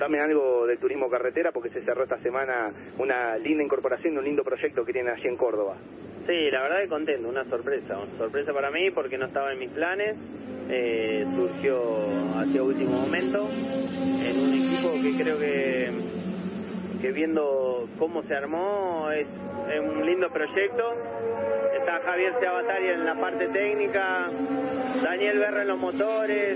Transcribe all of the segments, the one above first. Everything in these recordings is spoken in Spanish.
Contame algo del turismo carretera, porque se cerró esta semana una linda incorporación, un lindo proyecto que tienen allí en Córdoba. Sí, la verdad que contento, una sorpresa para mí porque no estaba en mis planes, surgió hacia último momento en un equipo que creo que viendo cómo se armó es un lindo proyecto. Está Javier Seabatari en la parte técnica, Daniel Berra en los motores,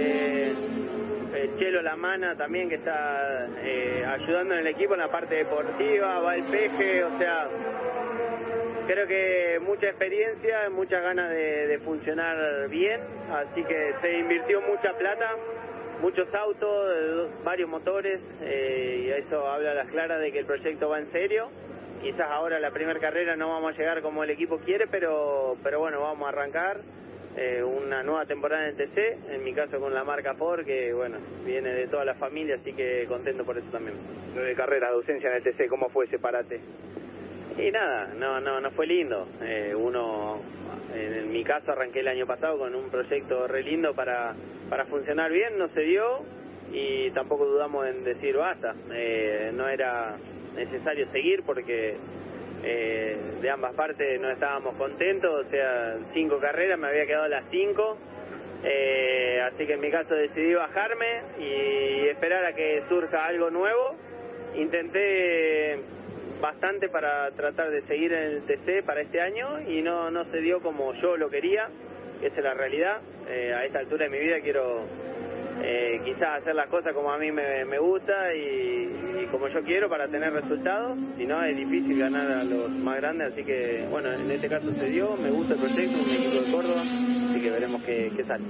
Chelo Lamana también que está ayudando en el equipo en la parte deportiva, va el Peje, o sea, creo que mucha experiencia, muchas ganas de funcionar bien, así que se invirtió mucha plata, muchos autos, varios motores, y eso habla a las claras de que el proyecto va en serio. Quizás ahora la primera carrera no vamos a llegar como el equipo quiere, pero bueno, vamos a arrancar una nueva temporada en TC, en mi caso con la marca Ford, que bueno, viene de toda la familia, así que contento por eso también. 9 carreras de ausencia en el TC, ¿cómo fue ese parate? Y nada, no fue lindo. En mi caso arranqué el año pasado con un proyecto re lindo para funcionar bien, no se dio y tampoco dudamos en decir basta. No era necesario seguir porque de ambas partes no estábamos contentos, o sea, 5 carreras, me había quedado las 5, así que en mi caso decidí bajarme y esperar a que surja algo nuevo. Intenté bastante para tratar de seguir en el TC para este año y no se dio como yo lo quería, esa es la realidad. A esta altura de mi vida quiero quizás hacer las cosas como a mí me gusta y como yo quiero para tener resultados, si no es difícil ganar a los más grandes, así que bueno, en este caso se dio, me gusta el proyecto, un equipo de Córdoba, así que veremos qué sale.